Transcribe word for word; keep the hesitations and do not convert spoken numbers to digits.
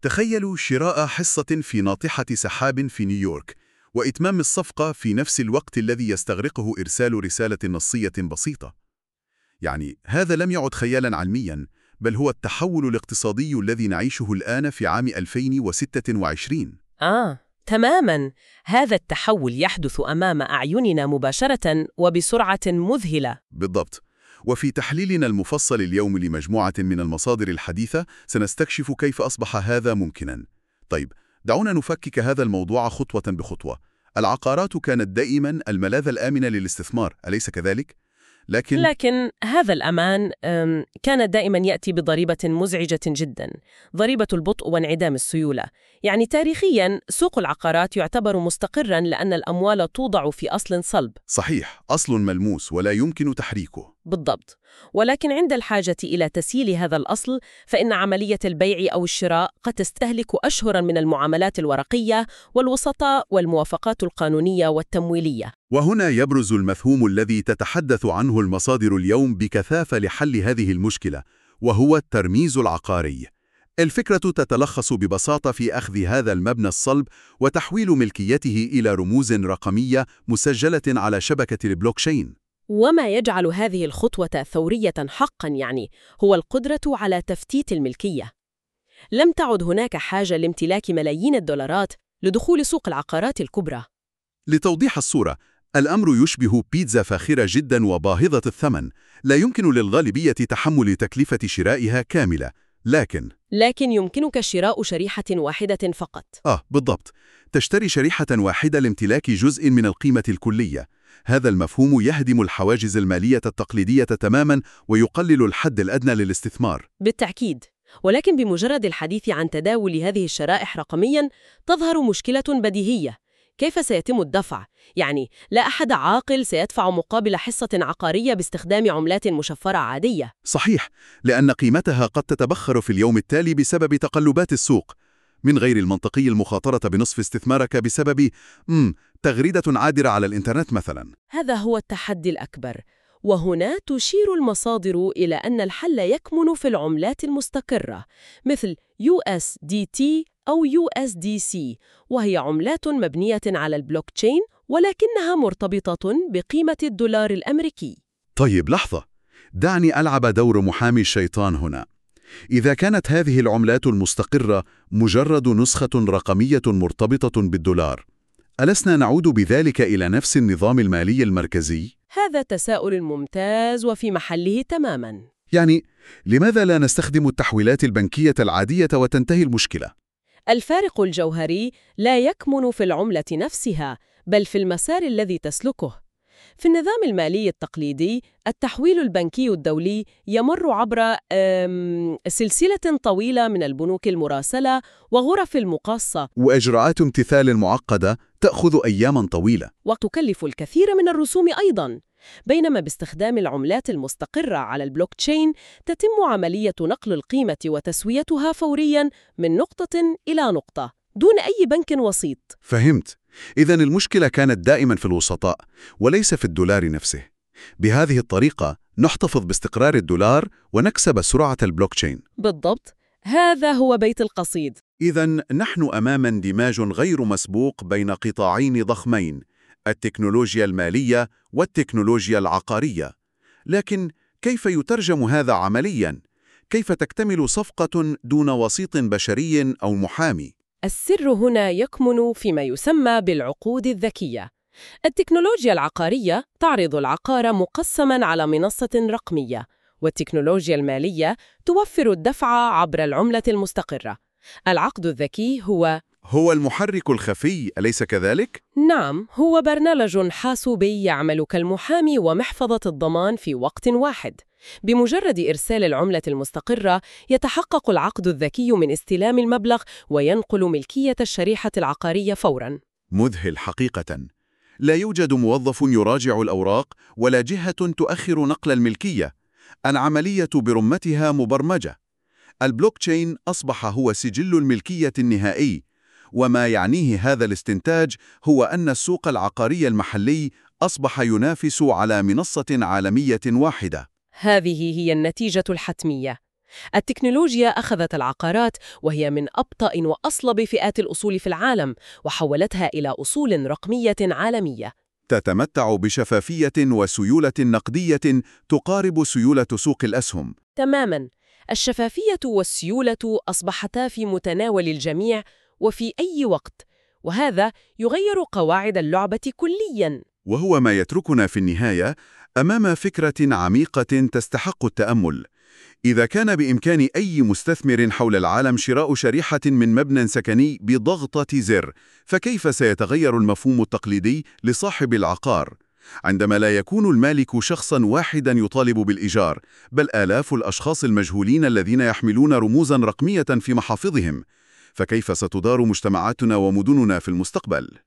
تخيلوا شراء حصة في ناطحة سحاب في نيويورك وإتمام الصفقة في نفس الوقت الذي يستغرقه إرسال رسالة نصية بسيطة. يعني هذا لم يعد خيالاً علمياً، بل هو التحول الاقتصادي الذي نعيشه الآن في عام ألفين وستة وعشرين. آه، تماماً. هذا التحول يحدث أمام أعيننا مباشرة وبسرعة مذهلة. بالضبط. وفي تحليلنا المفصل اليوم لمجموعة من المصادر الحديثة سنستكشف كيف أصبح هذا ممكناً. طيب، دعونا نفكك هذا الموضوع خطوة بخطوة. العقارات كانت دائماً الملاذ الآمن للاستثمار، أليس كذلك؟ لكن لكن هذا الأمان أم، كان دائما يأتي بضريبة مزعجة جدا، ضريبة البطء وانعدام السيولة. يعني تاريخيا سوق العقارات يعتبر مستقرا لأن الأموال توضع في أصل صلب. صحيح، أصل ملموس ولا يمكن تحريكه. بالضبط. ولكن عند الحاجة إلى تسييل هذا الأصل فإن عملية البيع أو الشراء قد تستهلك أشهرا من المعاملات الورقية والوسطاء والموافقات القانونية والتمويلية. وهنا يبرز المفهوم الذي تتحدث عنه المصادر اليوم بكثافة لحل هذه المشكلة، وهو الترميز العقاري. الفكرة تتلخص ببساطة في أخذ هذا المبنى الصلب وتحويل ملكيته إلى رموز رقمية مسجلة على شبكة البلوكشين. وما يجعل هذه الخطوة ثورية حقاً يعني هو القدرة على تفتيت الملكية. لم تعد هناك حاجة لامتلاك ملايين الدولارات لدخول سوق العقارات الكبرى. لتوضيح الصورة، الأمر يشبه بيتزا فاخرة جدا وباهظة الثمن، لا يمكن للغالبية تحمل تكلفة شرائها كاملة، لكن لكن يمكنك شراء شريحة واحدة فقط. آه بالضبط، تشتري شريحة واحدة لامتلاك جزء من القيمة الكلية. هذا المفهوم يهدم الحواجز المالية التقليدية تماما ويقلل الحد الأدنى للاستثمار. بالتأكيد. ولكن بمجرد الحديث عن تداول هذه الشرائح رقميا تظهر مشكلة بديهية. كيف سيتم الدفع؟ يعني لا أحد عاقل سيدفع مقابل حصة عقارية باستخدام عملات مشفرة عادية. صحيح، لأن قيمتها قد تتبخر في اليوم التالي بسبب تقلبات السوق. من غير المنطقي المخاطرة بنصف استثمارك بسبب مم تغريدة عادرة على الإنترنت مثلا. هذا هو التحدي الأكبر، وهنا تشير المصادر إلى أن الحل يكمن في العملات المستقرة مثل يو إس دي تي أو يو إس دي سي، وهي عملات مبنية على البلوكتشين ولكنها مرتبطة بقيمة الدولار الأمريكي. طيب لحظة، دعني ألعب دور محامي الشيطان هنا. إذا كانت هذه العملات المستقرة مجرد نسخة رقمية مرتبطة بالدولار، ألسنا نعود بذلك إلى نفس النظام المالي المركزي؟ هذا تساؤل ممتاز وفي محله تماماً. يعني لماذا لا نستخدم التحويلات البنكية العادية وتنتهي المشكلة؟ الفارق الجوهري لا يكمن في العملة نفسها، بل في المسار الذي تسلكه. في النظام المالي التقليدي، التحويل البنكي الدولي يمر عبر سلسلة طويلة من البنوك المراسلة وغرف المقاصة، وإجراءات امتثال معقدة تأخذ أياماً طويلة، وتكلف الكثير من الرسوم أيضاً. بينما باستخدام العملات المستقرة على البلوكتشين تتم عملية نقل القيمة وتسويتها فورياً من نقطة إلى نقطة دون أي بنك وسيط. فهمت. إذن المشكلة كانت دائماً في الوسطاء وليس في الدولار نفسه. بهذه الطريقة نحتفظ باستقرار الدولار ونكسب سرعة البلوكتشين. بالضبط، هذا هو بيت القصيد. إذن نحن أمام اندماج غير مسبوق بين قطاعين ضخمين، التكنولوجيا المالية والتكنولوجيا العقارية. لكن كيف يترجم هذا عملياً؟ كيف تكتمل صفقة دون وسيط بشري أو محامي؟ السر هنا يكمن فيما يسمى بالعقود الذكية. التكنولوجيا العقارية تعرض العقار مقسماً على منصة رقمية، والتكنولوجيا المالية توفر الدفع عبر العملة المستقرة. العقد الذكي هو هو المحرك الخفي، أليس كذلك؟ نعم، هو برنامج حاسوبي يعمل كالمحامي ومحفظة الضمان في وقت واحد. بمجرد إرسال العملة المستقرة يتحقق العقد الذكي من استلام المبلغ وينقل ملكية الشريحة العقارية فوراً. مذهل حقيقة. لا يوجد موظف يراجع الأوراق ولا جهة تؤخر نقل الملكية. العملية برمتها مبرمجة. البلوكتشين أصبح هو سجل الملكية النهائي، وما يعنيه هذا الاستنتاج هو أن السوق العقاري المحلي أصبح ينافس على منصة عالمية واحدة. هذه هي النتيجة الحتمية. التكنولوجيا أخذت العقارات وهي من أبطأ وأصلب فئات الأصول في العالم وحولتها إلى أصول رقمية عالمية. تتمتع بشفافية وسيولة نقدية تقارب سيولة سوق الأسهم. تماماً، الشفافية والسيولة أصبحتا في متناول الجميع وفي أي وقت، وهذا يغير قواعد اللعبة كلياً. وهو ما يتركنا في النهاية أمام فكرة عميقة تستحق التأمل. إذا كان بإمكان أي مستثمر حول العالم شراء شريحة من مبنى سكني بضغطة زر، فكيف سيتغير المفهوم التقليدي لصاحب العقار؟ عندما لا يكون المالك شخصاً واحداً يطالب بالإيجار، بل آلاف الأشخاص المجهولين الذين يحملون رموزاً رقمية في محافظهم، فكيف ستدار مجتمعاتنا ومدننا في المستقبل؟